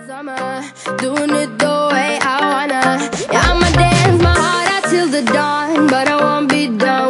Summer, doing it the way I wanna. Yeah, I'ma dance my heart out till the dawn, but I won't be done.